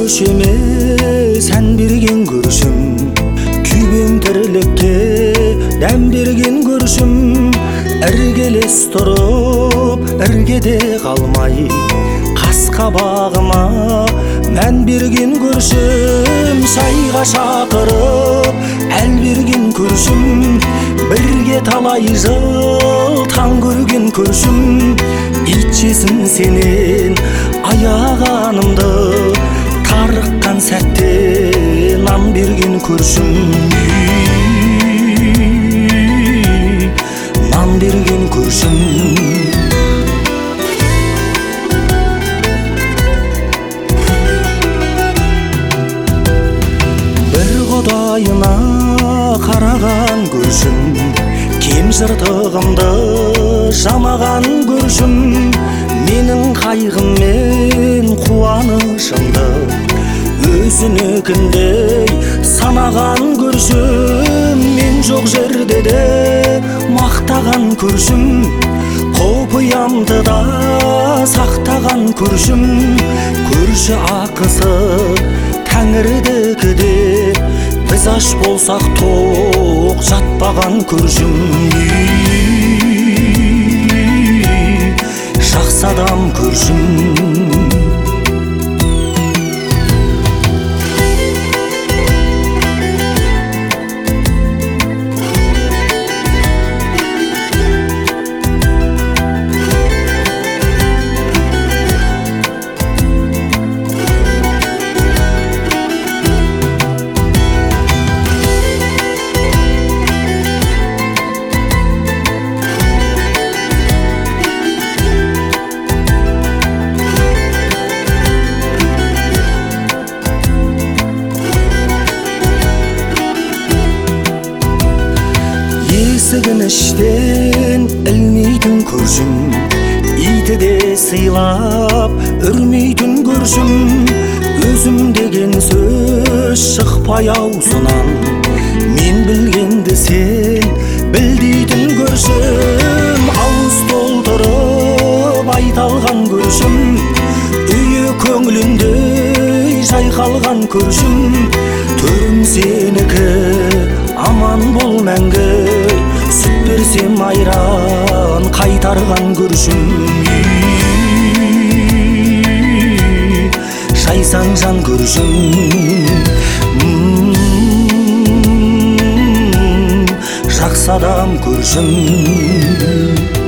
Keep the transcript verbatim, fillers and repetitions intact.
көшеме сән берген көршім, күйбең тірлікке дәм берген көршім. Іргелес тұрып, іргеде қалмай, қас қабағыма мән берген көршім. Шайға шақырып, әл берген көршім, бірге талай жыл таң көрген көршім. Итшесін сенен аяғанымды, тарыққан сәтте нан берген көршім. Нан берген көршім. Бір құдайына қараған көршім, кем жыртығымды жамаған көршім. Менің қайғым мен қуанышымды өзінікіндей санаған көршім. Мен жоқ жерде де мақтаған көршім, құпиямды да сақтаған көршім. Көрші ақысы Тәңірдікі деп, біз аш болсақ тоқ жатпаған көршім. Жақсы адам көршім. Есігін іштен ілмейтін көршім, иті де сыйлап үрмейтін көршім. Өзім деген сөз шықпай аузынан, мен білгенді сен біл дейтін көршім. Ауыз толтырып айта алған көршім, үйі көңілінде жайқалған көршім. Төрім сенікі, аман бол мәңгі, сүт берсем айран қайтарған көршім. Шайсаң жан көршім. Жақсы адам көршім.